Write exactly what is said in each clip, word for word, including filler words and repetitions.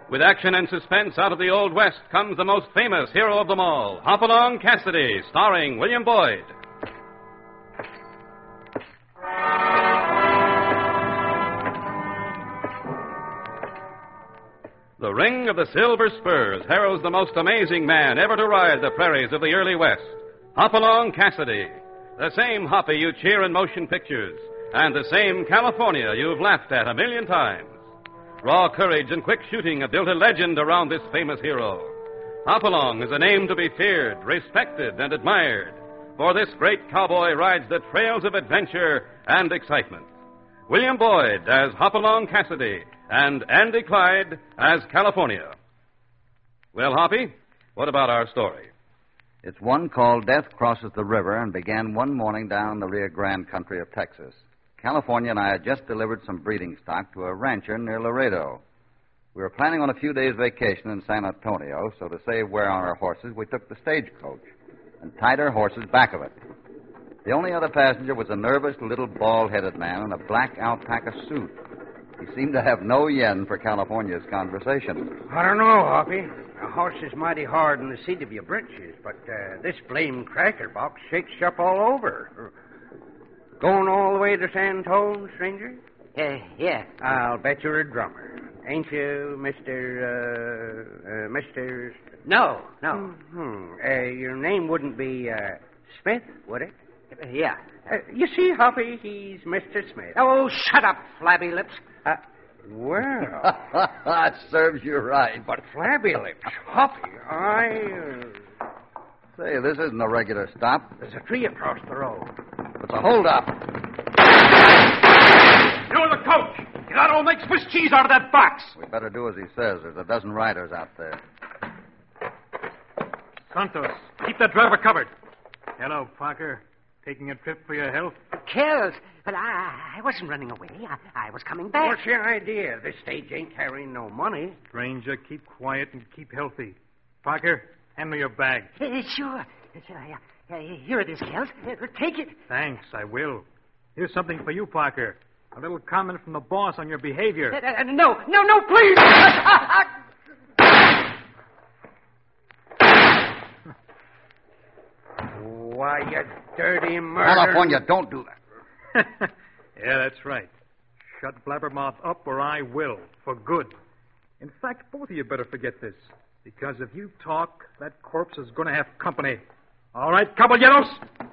With action and suspense out of the Old West comes the most famous hero of them all, Hopalong Cassidy, starring William Boyd. The ring of the silver spurs heralds the most amazing man ever to ride the prairies of the early West, Hopalong Cassidy. The same Hoppy you cheer in motion pictures, and the same California you've laughed at a million times. Raw courage and quick shooting have built a legend around this famous hero. Hopalong is a name to be feared, respected, and admired, for this great cowboy rides the trails of adventure and excitement. William Boyd as Hopalong Cassidy, and Andy Clyde as California. Well, Hoppy, what about our story? It's one called Death Crosses the River and began one morning down the Rio Grande country of Texas. California and I had just delivered some breeding stock to a rancher near Laredo. We were planning on a few days' vacation in San Antonio, so to save wear on our horses, we took the stagecoach and tied our horses back of it. The only other passenger was a nervous little bald-headed man in a black alpaca suit. He seemed to have no yen for California's conversation. I don't know, Hoppy. A horse is mighty hard in the seat of your britches, but uh, this blame cracker box shakes you up all over. Going all the way to San Antone, stranger? Uh, yeah. I'll bet you're a drummer. Ain't you, Mister, uh, uh, Mister... No, no. Hmm. Uh, your name wouldn't be, uh, Smith, would it? Uh, yeah. Uh, you see, Hoppy, he's Mister Smith. Oh, shut up, flabby lips. Uh, well... That serves you right. But flabby lips, Hoppy, I... Uh... Say, this isn't a regular stop. There's a tree across the road. It's a holdup. You're the coach! You got to make Swiss cheese out of that box! We better do as he says. There's a dozen riders out there. Santos, keep that driver covered. Hello, Parker. Taking a trip for your health? Kills. But I, I wasn't running away. I, I was coming back. What's your idea? This stage ain't carrying no money. Stranger, keep quiet and keep healthy. Parker, hand me your bag. Uh, sure. Uh, uh, here it is, Kells. Uh, take it. Thanks, I will. Here's something for you, Parker. A little comment from the boss on your behavior. Uh, uh, no, no, no, please! Why, you dirty murderer. California, don't do that. Yeah, that's right. Shut Blabbermouth up or I will, for good. In fact, both of you better forget this, because if you talk, that corpse is going to have company. All right, caballeros?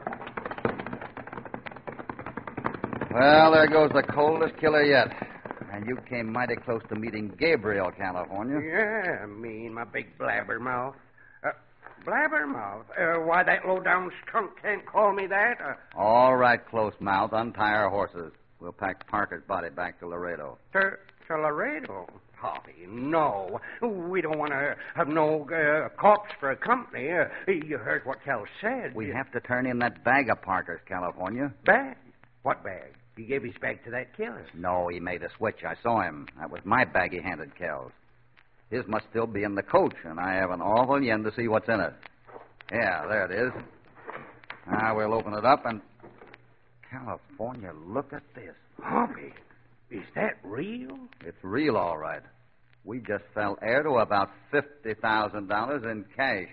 Well, there goes the coldest killer yet. And you came mighty close to meeting Gabriel, California. Yeah, me and my big blabbermouth. Uh, blabbermouth? Uh, why, that low-down skunk can't call me that. Uh, All right, close mouth. Untie our horses. We'll pack Parker's body back to Laredo. To, to Laredo? Hoppy, no. We don't want to have no uh, corpse for a company. Uh, you heard what Cal said. We have to turn in that bag of Parker's, California. Bag? What bag? He gave his bag to that killer. No, he made a switch. I saw him. That was my bag he handed Kells. His must still be in the coach, and I have an awful yen to see what's in it. Yeah, there it is. Now we'll open it up and... California, look at this. Hoppy, is that real? It's real, all right. We just fell heir to about fifty thousand dollars in cash.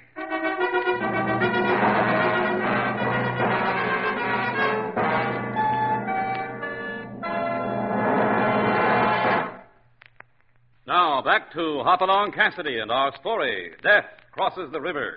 Now, back to Hopalong Cassidy and our story, Death Crosses the River.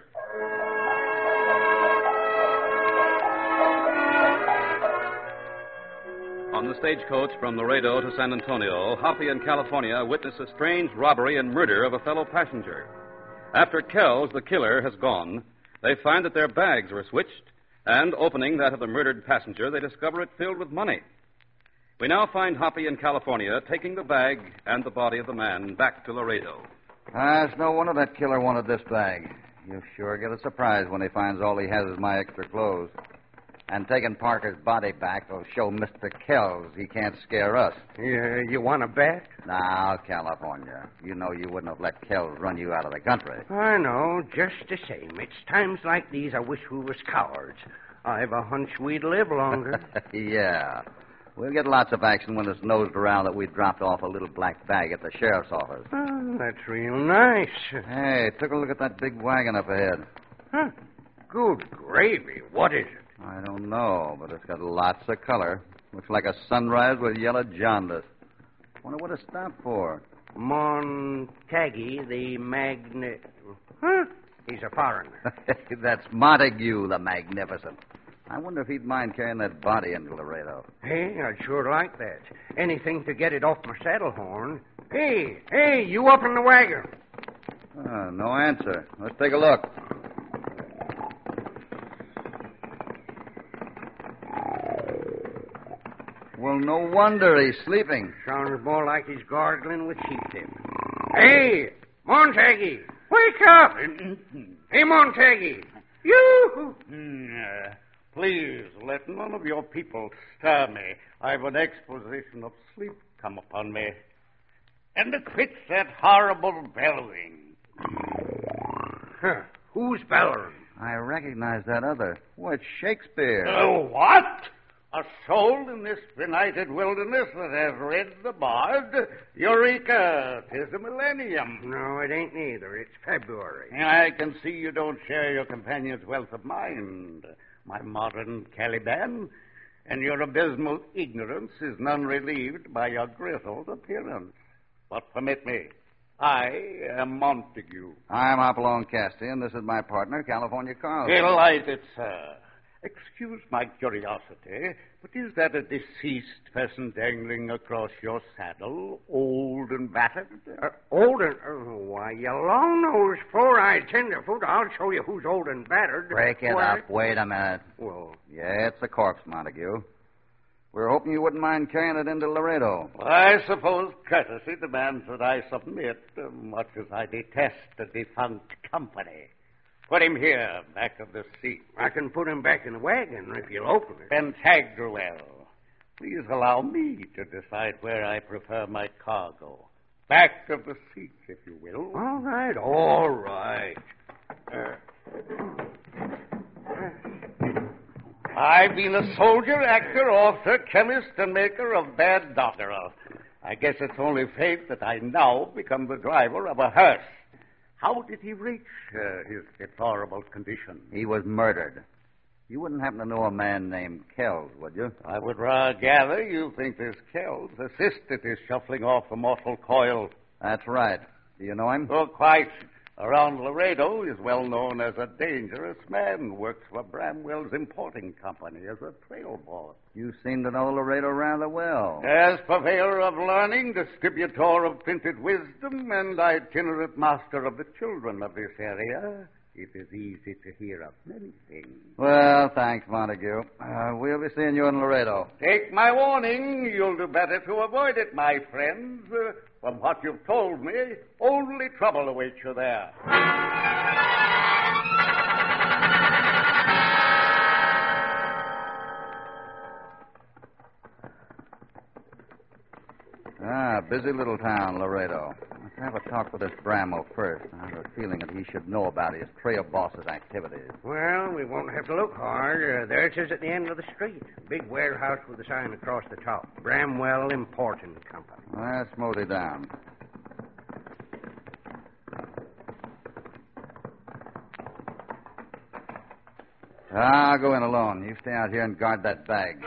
On the stagecoach from Laredo to San Antonio, Hoppy and California witness a strange robbery and murder of a fellow passenger. After Kells, the killer, has gone, they find that their bags were switched, and opening that of the murdered passenger, they discover it filled with money. We now find Hoppy in California taking the bag and the body of the man back to Laredo. Ah, it's no wonder that killer wanted this bag. You'll sure get a surprise when he finds all he has is my extra clothes. And taking Parker's body back will show Mister Kells he can't scare us. Yeah, you want to bet? Now, California, you know you wouldn't have let Kells run you out of the country. I know, just the same. It's times like these I wish we was cowards. I've a hunch we'd live longer. Yeah. We'll get lots of action when it's nosed around that we dropped off a little black bag at the sheriff's office. Oh, that's real nice. Hey, took a look at that big wagon up ahead. Huh. Good gravy. What is it? I don't know, but it's got lots of color. Looks like a sunrise with yellow jaundice. Wonder what it stopped for. Montague, the magni... Huh? He's a foreigner. That's Montague, the Magnificent. I wonder if he'd mind carrying that body into Laredo. Hey, I'd sure like that. Anything to get it off my saddle horn. Hey, hey, you up in the wagon? Uh, no answer. Let's take a look. Well, no wonder he's sleeping. Sounds more like he's gargling with sheep dip. Hey, Montague, wake up! Hey, Montague, you... Mm, uh, please, let none of your people stir me. I've an exposition of sleep come upon me. And to quit that horrible bellowing. Huh. Who's bellowing? I recognize that other. Well, it's Shakespeare. Oh, what? A soul in this benighted wilderness that has read the bard? Eureka! 'Tis a millennium. No, it ain't neither. It's February. I can see you don't share your companion's wealth of mind, my modern Caliban, and your abysmal ignorance is none relieved by your grizzled appearance. But permit me, I am Montague. I'm Hopalong Cassidy, and this is my partner, California Carl. Delighted, sir. Excuse my curiosity, but is that a deceased person dangling across your saddle, old and battered? Uh, old and... Oh, why, you long-nosed, four-eyed tenderfoot, I'll show you who's old and battered. Break it Why... up. Wait a minute. Well... Yeah, it's a corpse, Montague. We were hoping you wouldn't mind carrying it into Laredo. I suppose courtesy demands that I submit, uh, much as I detest the defunct company. Put him here, back of the seat. I can put him back in the wagon if you'll open it. Pantagruel, please allow me to decide where I prefer my cargo. Back of the seat, if you will. All right, all right. Uh, I've been a soldier, actor, author, chemist, and maker of bad doggerel. I guess it's only fate that I now become the driver of a hearse. How did he reach uh, his deplorable condition? He was murdered. You wouldn't happen to know a man named Kells, would you? I would rather gather you think this Kells assisted his shuffling off the mortal coil. That's right. Do you know him? Oh, quite. Around Laredo, he's well known as a dangerous man. Works for Bramwell's importing company as a trail boss. You seem to know Laredo rather well. As purveyor of learning, distributor of printed wisdom, and itinerant master of the children of this area, it is easy to hear of many things. Well, thanks, Montague. Uh, we'll be seeing you in Laredo. Take my warning. You'll do better to avoid it, my friends. Uh, from what you've told me, only trouble awaits you there. Ah, busy little town, Laredo. Let's have a talk with this Bramwell first. I have a feeling that he should know about his trail boss's activities. well, we won't have to look hard. Uh, there it is at the end of the street. Big warehouse with a sign across the top. Bramwell Importing Company. Let's mosey down. I'll go in alone. You stay out here and guard that bag.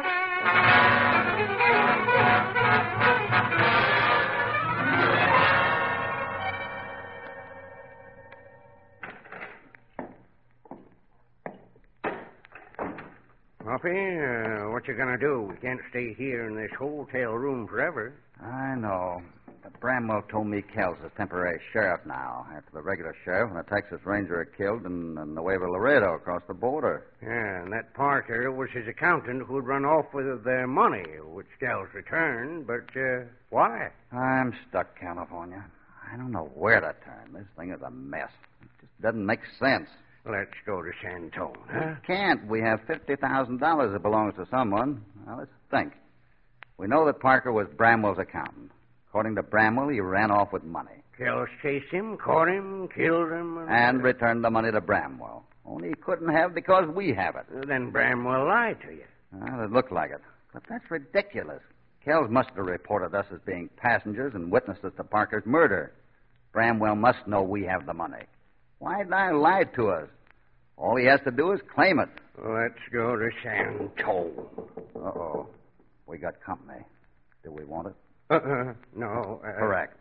Hoppy, uh, what you gonna do? We can't stay here in this hotel room forever. I know. But Bramwell told me Kells is temporary sheriff now, after the regular sheriff and the Texas Ranger are killed in, in the way of Laredo across the border. Yeah, and that Parker was his accountant who'd run off with their money, which Dell's returned. But uh, why? I'm stuck, California. I don't know where to turn. This thing is a mess. It just doesn't make sense. Let's go to San Antone, huh? We can't. We have fifty thousand dollars that belongs to someone. Now, let's think. We know that Parker was Bramwell's accountant. According to Bramwell, he ran off with money. Kells chased him, caught him, killed him. And, And returned the money to Bramwell. Only he couldn't have because we have it. Then Bramwell lied to you. Well, it looked like it. But that's ridiculous. Kells must have reported us as being passengers and witnesses to Parker's murder. Bramwell must know we have the money. Why did I lie to us? All he has to do is claim it. Let's go to San Antone. Uh-oh. We got company. Do we want it? Uh-uh. No. Uh... Correct.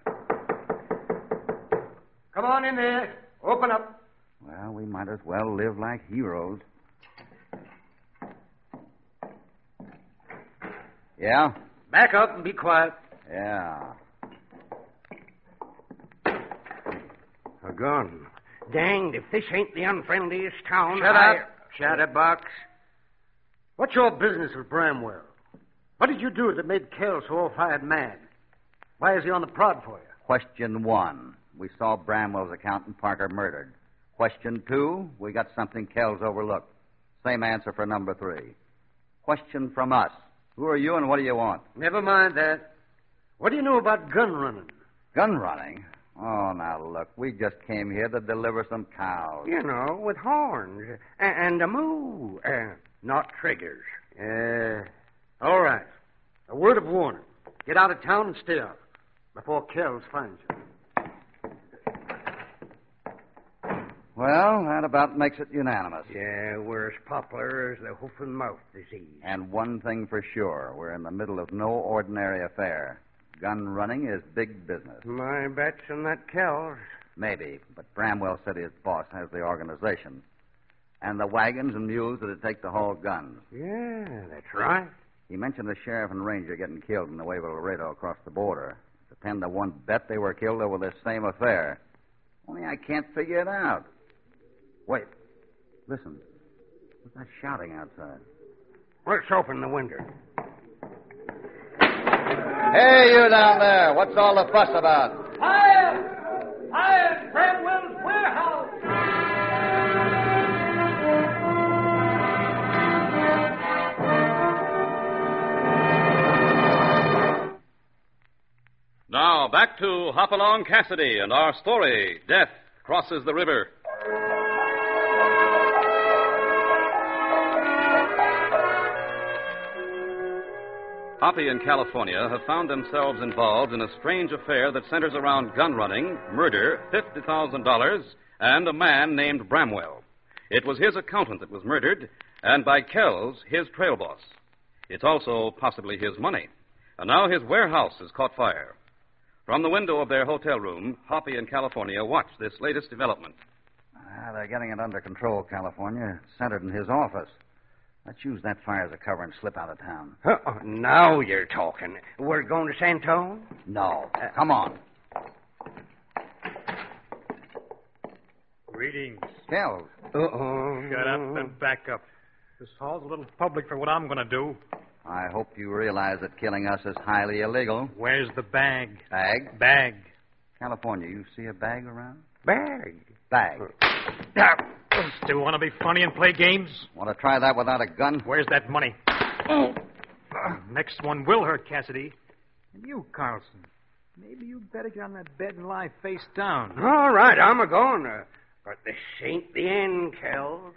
Come on in there. Open up. Well, we might as well live like heroes. Yeah? Back up and be quiet. Yeah. A gun. Danged if this ain't the unfriendliest town. Shut I... up, Chatterbox. What's your business with Bramwell? What did you do that made Kells so all-fired mad? Why is he on the prod for you? Question one. We saw Bramwell's accountant Parker murdered. Question two. We got something Kells overlooked. Same answer for number three. Question from us. Who are you and what do you want? Never mind that. What do you know about gun running? Gun running? Oh, now look, we just came here to deliver some cows. You know, with horns and, and a moo. Uh, not triggers. Uh, all right. A word of warning. Get out of town and stay out before Kells finds you. Well, that about makes it unanimous. Yeah, we're as popular as the hoof and mouth disease. And one thing for sure, we're in the middle of no ordinary affair. Gun running is big business. My bet's on that Kells. Maybe, but Bramwell said his boss has the organization. And the wagons and mules that'd take to haul guns. Yeah, that's right. He mentioned the sheriff and ranger getting killed in the way of Laredo across the border. It's a ten to one bet they were killed over this same affair. Only I can't figure it out. Wait. Listen. What's that shouting outside? Let's open the window. Hey, you down there. What's all the fuss about? Fire! Fire! Bramwell's warehouse! Now, back to Hopalong Cassidy and our story, Death Crosses the River. Hoppy and California have found themselves involved in a strange affair that centers around gun running, murder, fifty thousand dollars, and a man named Bramwell. It was his accountant that was murdered, and by Kells, his trail boss. It's also possibly his money. And now his warehouse has caught fire. From the window of their hotel room, Hoppy and California watch this latest development. Ah, they're getting it under control, California. It's centered in his office. Let's use that fire as a cover and slip out of town. Uh-oh, now you're talking. We're going to San Antone? No. Uh, Come on. Greetings. Kells. Uh-oh. Shut up and back up. This hall's a little public for what I'm going to do. I hope you realize that killing us is highly illegal. Where's the bag? Bag? Bag. California, you see a bag around? Bag. Bag. Still want to be funny and play games? Want to try that without a gun? Where's that money? Uh, next one will hurt, Cassidy. And you, Carlson. Maybe you better get on that bed and lie face down. All right, I'm a-going. Uh, but this ain't the end, Kells.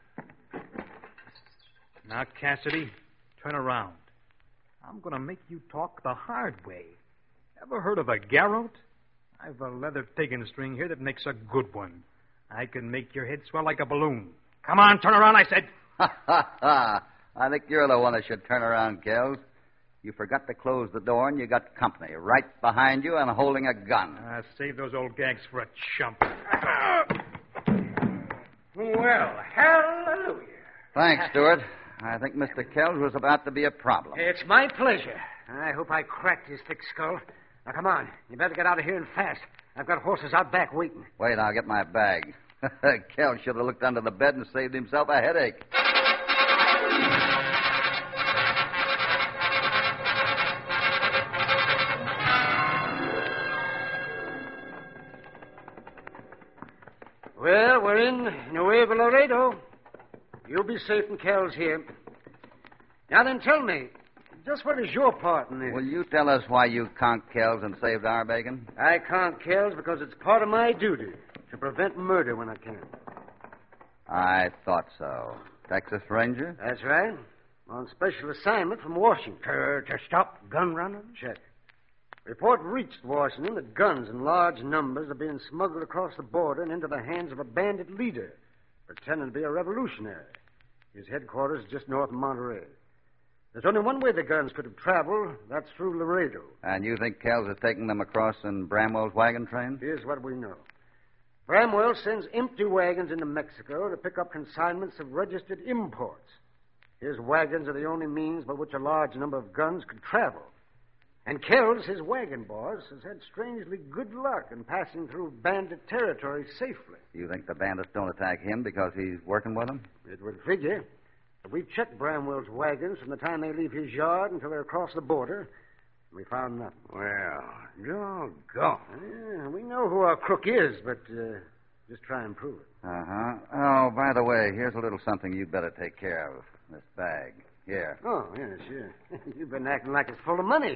Now, Cassidy, turn around. I'm going to make you talk the hard way. Ever heard of a garrote? I've a leather taking string here that makes a good one. I can make your head swell like a balloon. Come on, turn around, I said. Ha, ha, ha. I think you're the one that should turn around, Kells. You forgot to close the door, and you got company right behind you and holding a gun. Uh, save those old gags for a chump. Well, hallelujah. Thanks, Stuart. I think Mister Kells was about to be a problem. It's my pleasure. I hope I cracked his thick skull. Now, come on. You better get out of here and fast. I've got horses out back waiting. Wait, I'll get my bag. Kells should have looked under the bed and saved himself a headache. Well, we're in Nuevo Laredo. You'll be safe in Kells here. Now then, tell me, just what is your part in this? Will you tell us why you conked Kells and saved our bacon? I can't Kells because it's part of my duty to prevent murder when I can. I thought so. Texas Ranger? That's right. On special assignment from Washington. To, to stop gun running? Check. Report reached Washington that guns in large numbers are being smuggled across the border and into the hands of a bandit leader, pretending to be a revolutionary. His headquarters is just north of Monterey. There's only one way the guns could have traveled. That's through Laredo. And you think Kells is taking them across in Bramwell's wagon train? Here's what we know. Bramwell sends empty wagons into Mexico to pick up consignments of registered imports. His wagons are the only means by which a large number of guns could travel. And Kells, his wagon boss, has had strangely good luck in passing through bandit territory safely. You think the bandits don't attack him because he's working with them? It would figure. But we've checked Bramwell's wagons from the time they leave his yard until they're across the border. And we found nothing. Well, doggone. Yeah, we know who our crook is, but uh, just try and prove it. Uh-huh. Oh, by the way, here's a little something you'd better take care of. This bag. Here. Oh, yeah, sure. You've been acting like it's full of money.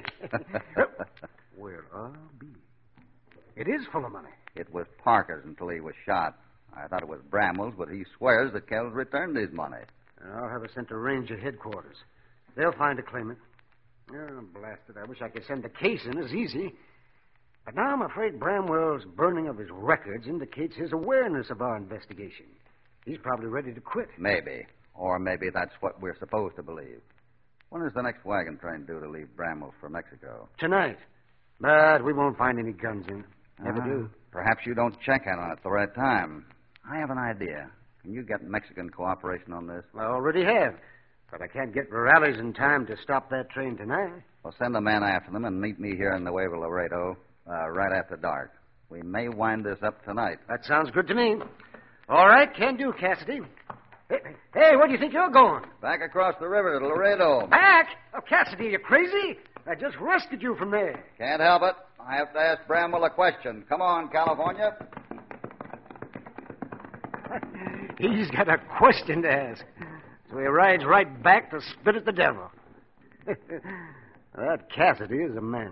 Well, I'll be. It is full of money. It was Parker's until he was shot. I thought it was Bramwell's, but he swears that Kells returned his money. I'll have it sent to Ranger headquarters. They'll find a claimant. Oh, blast it. I wish I could send the case in as easy. But now I'm afraid Bramwell's burning of his records indicates his awareness of our investigation. He's probably ready to quit. Maybe. Or maybe that's what we're supposed to believe. When is the next wagon train due to leave Bramwell for Mexico? Tonight. But we won't find any guns in it. Never uh, do. Perhaps you don't check in on it at the right time. I have an idea. Can you get Mexican cooperation on this? I already have. But I can't get Morales in time to stop that train tonight. Well, send a man after them and meet me here in the Nuevo Laredo uh, right after dark. We may wind this up tonight. That sounds good to me. All right, can do, Cassidy. Hey, hey, where do you think you're going? Back across the river to Laredo. Back? Oh, Cassidy, are you crazy? I just rescued you from there. Can't help it. I have to ask Bramwell a question. Come on, California. He's got a question to ask. So he rides right back to spit at the devil. That Cassidy is a man.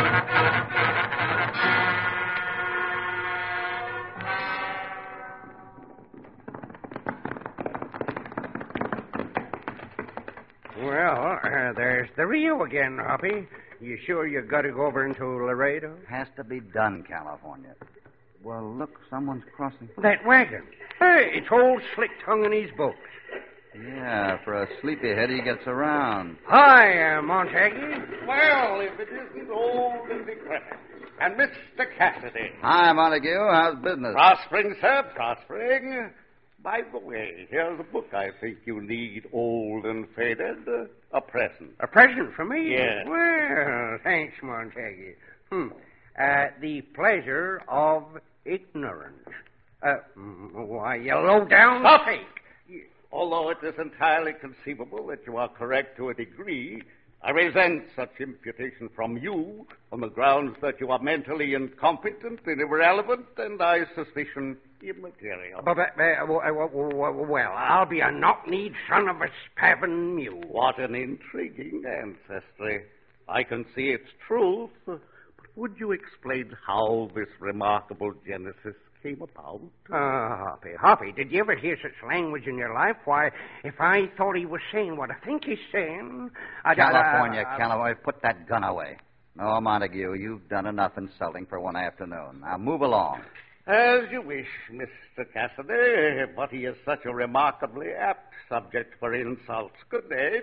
Well, uh, there's the Rio again, Hoppy. You sure you got to go over into Laredo? Has to be done, California. Well, look, someone's crossing. That wagon. Hey, it's old Slick Tongue and his boat. Yeah, for a sleepyhead, he gets around. Hi, uh, Montague. Well, if it isn't old and decrepit. And Mister Cassidy. Hi, Montague. How's business? Prospering, sir, prospering. By the way, here's a book I think you need, old and faded. Uh, a present. A present for me? Yes. Well, thanks, Montague. Hmm. Uh, the pleasure of ignorance. Uh, why, you low-down Stop! fake. Although it is entirely conceivable that you are correct to a degree, I resent such imputation from you on the grounds that you are mentally incompetent and irrelevant, and I suspicion immaterial. But, uh, uh, well, I'll be a knock-kneed son of a spavined mule. What an intriguing ancestry. I can see its truth, but would you explain how this remarkable genesis came about? Ah, uh, Hoppy, Hoppy, did you ever hear such language in your life? Why, if I thought he was saying what I think he's saying... I'd, California, uh, uh, California, put that gun away. No, Montague, you've done enough insulting for one afternoon. Now, move along. As you wish, Mister Cassidy, but he is such a remarkably apt subject for insults. Good day.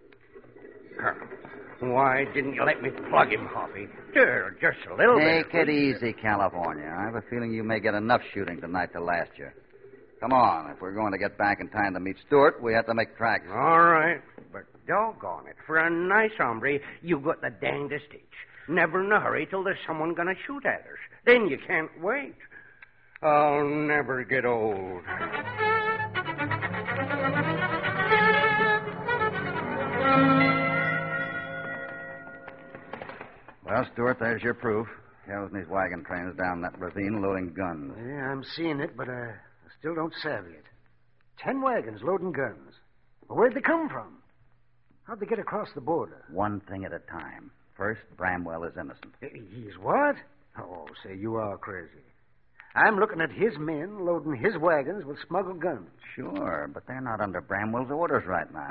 Why didn't you let me plug him, Hoppy? Sure, just a little Take bit. it easy, California. I have a feeling you may get enough shooting tonight to last you. Come on. If we're going to get back in time to meet Stewart, we have to make tracks. All right. But doggone it. For a nice hombre, you got the dangdest itch. Never in a hurry till there's someone going to shoot at us. Then you can't wait. I'll never get old. Well, Stewart, there's your proof. Kells and his wagon train is down that ravine loading guns. Yeah, I'm seeing it, but uh, I still don't savvy it. Ten wagons loading guns. Well, where'd they come from? How'd they get across the border? One thing at a time. First, Bramwell is innocent. He's what? Oh, say, you are crazy. I'm looking at his men loading his wagons with smuggled guns. Sure, but they're not under Bramwell's orders right now.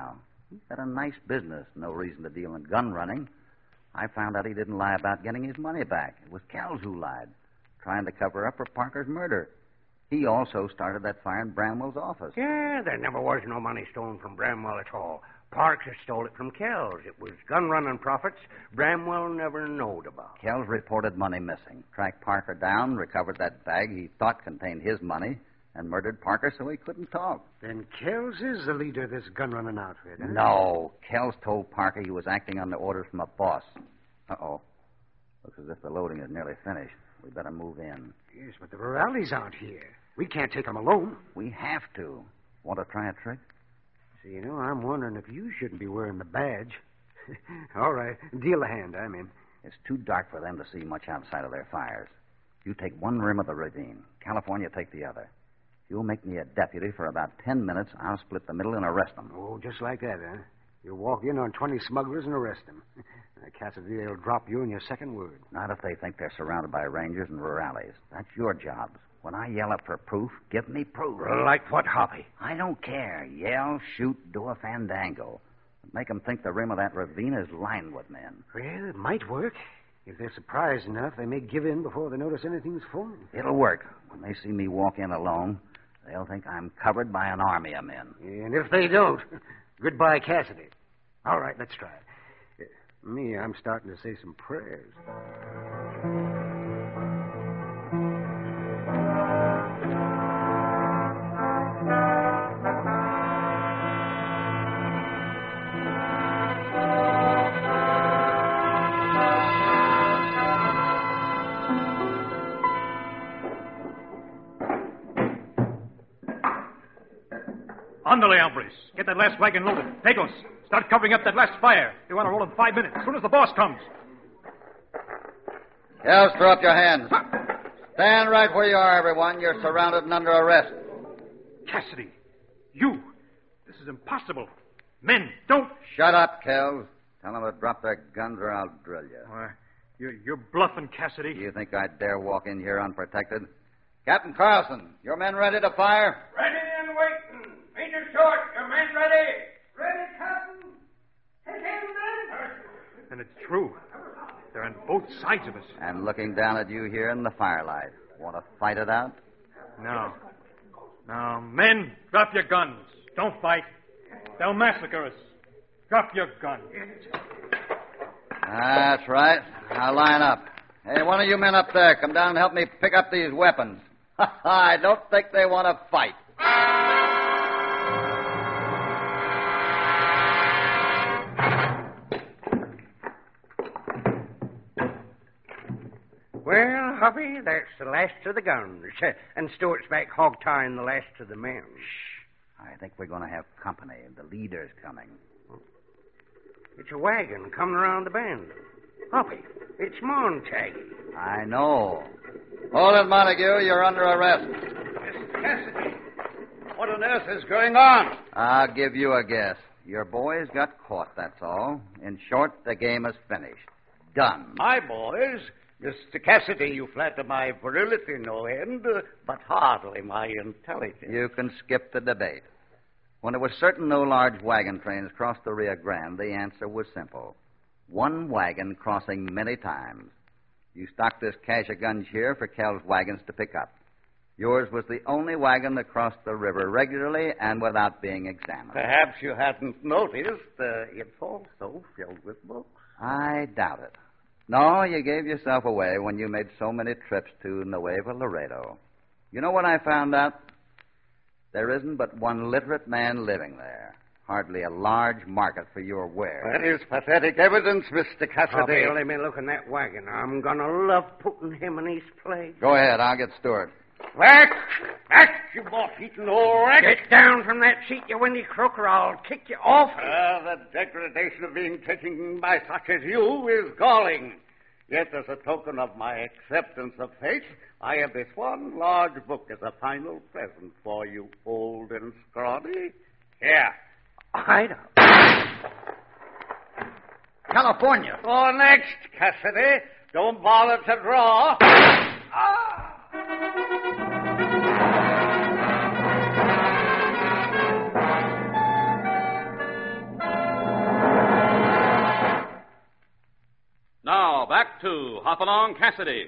He's got a nice business. No reason to deal in gun running. I found out he didn't lie about getting his money back. It was Kells who lied, trying to cover up for Parker's murder. He also started that fire in Bramwell's office. Yeah, there never was no money stolen from Bramwell at all. Parker stole it from Kells. It was gun-running profits Bramwell never knowed about. Kells reported money missing, tracked Parker down, recovered that bag he thought contained his money, and murdered Parker so he couldn't talk. Then Kells is the leader of this gun-running outfit, huh? No. Kells told Parker he was acting under orders from a boss. Uh-oh. Looks as if the loading is nearly finished. We better move in. Yes, but the Rurales aren't here. We can't take them alone. We have to. Want to try a trick? See, you know, I'm wondering if you shouldn't be wearing the badge. All right. Deal a hand. I'm in. It's too dark for them to see much outside of their fires. You take one rim of the ravine. California take the other. If you'll make me a deputy for about ten minutes, I'll split the middle and arrest them. Oh, just like that, huh? You'll walk in on twenty smugglers and arrest them. Cassidy will drop you in your second word. Not if they think they're surrounded by Rangers and Rurales. That's your job. When I yell up for proof, give me proof. Like what, Hoppy? I don't care. Yell, shoot, do a fandango. Make them think the rim of that ravine is lined with men. Well, it might work. If they're surprised enough, they may give in before they notice anything's formed. It'll work. When they see me walk in alone, they'll think I'm covered by an army of men. And if they don't, goodbye, Cassidy. All right, let's try it. Me, I'm starting to say some prayers. Andale, hombres. Get that last wagon loaded. Pecos, start covering up that last fire. We want to roll in five minutes, as soon as the boss comes. Yes, throw up your hands. Stand right where you are, everyone. You're surrounded and under arrest. Cassidy, you. This is impossible. Men, don't. Shut up, Kells. Tell them to drop their guns or I'll drill you. Uh, you're, you're bluffing, Cassidy. You think I'd dare walk in here unprotected? Captain Carlson, your men ready to fire? Ready and waiting. Major Short, your men ready? Ready, Captain. Take aim, men. And it's true. They're on both sides of us. And looking down at you here in the firelight. Want to fight it out? No. No, men, drop your guns. Don't fight. They'll massacre us. Drop your guns. That's right. Now line up. Hey, one of you men up there, come down and help me pick up these weapons. I don't think they want to fight. Well, Hoppy, that's the last of the guns. And Stewart's back hog-tying the last of the men. Shh. I think we're going to have company. The leader's coming. It's a wagon coming around the bend. Hoppy, it's Montague. I know. Hold it, Montague. You're under arrest. Mister Cassidy, what on earth is going on? I'll give you a guess. Your boys got caught, that's all. In short, the game is finished. Done. My boys? Mister Cassidy, you flatter my virility no end, uh, but hardly my intelligence. You can skip the debate. When it was certain no large wagon trains crossed the Rio Grande, the answer was simple. One wagon crossing many times. You stocked this cache of guns here for Kells' wagons to pick up. Yours was the only wagon that crossed the river regularly and without being examined. Perhaps you hadn't noticed uh, it's also filled with books. I doubt it. No, you gave yourself away when you made so many trips to Nuevo Laredo. You know what I found out? There isn't but one literate man living there. Hardly a large market for your wares. That is pathetic evidence, Mister Cassidy. Hoppy, let me look in that wagon. I'm going to love putting him in his place. Go ahead. I'll get Stewart. Back! Back, You moth-eaten old wreck. Get down from that seat, you windy crook, or I'll kick you off. Ah, the degradation of being taken by such as you is galling. Yet, as a token of my acceptance of fate, I have this one large book as a final present for you, old and scrawny. Here. I don't. California. Go next, Cassidy. Don't bother to draw. Ah! now, back to Hopalong Cassidy.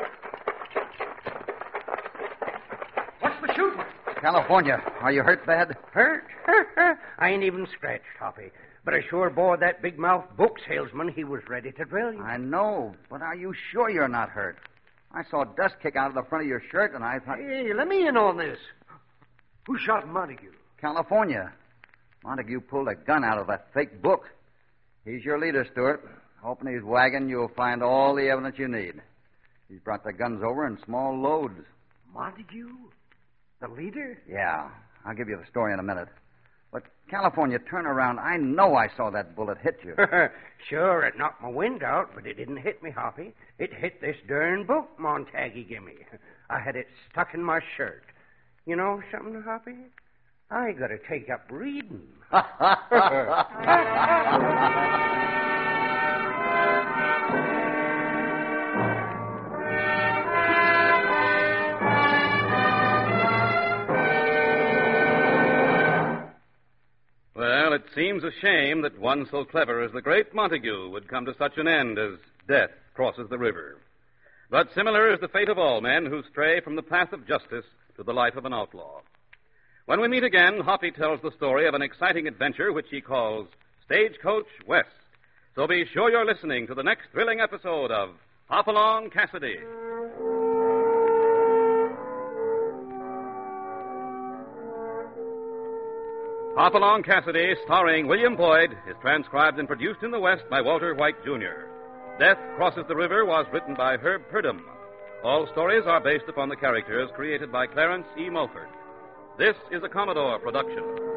What's the shooting? California, are you hurt bad? Hurt? I ain't even scratched, Hoppy. But I sure bored that big-mouth book salesman. He was ready to drill you. I know, but are you sure you're not hurt? I saw dust kick out of the front of your shirt, and I thought... Hey, let me in on this. Who shot Montague? California. Montague pulled a gun out of that fake book. He's your leader, Stuart. Open his wagon, you'll find all the evidence you need. He's brought the guns over in small loads. Montague? The leader? Yeah, I'll give you the story in a minute. But, California, turn around. I know I saw that bullet hit you. Sure, it knocked my wind out, but it didn't hit me, Hoppy. It hit this darn book Montague gave me. I had it stuck in my shirt. You know something, Hoppy? I gotta take up reading. Well, it seems a shame that one so clever as the great Montague would come to such an end as death crosses the river. But similar is the fate of all men who stray from the path of justice to the life of an outlaw. When we meet again, Hoppy tells the story of an exciting adventure which he calls Stagecoach West. So be sure you're listening to the next thrilling episode of Hopalong Cassidy. Hopalong Cassidy, starring William Boyd, is transcribed and produced in the West by Walter White, Junior Death Crosses the River was written by Herb Purdom. All stories are based upon the characters created by Clarence E. Mulford. This is a Commodore production.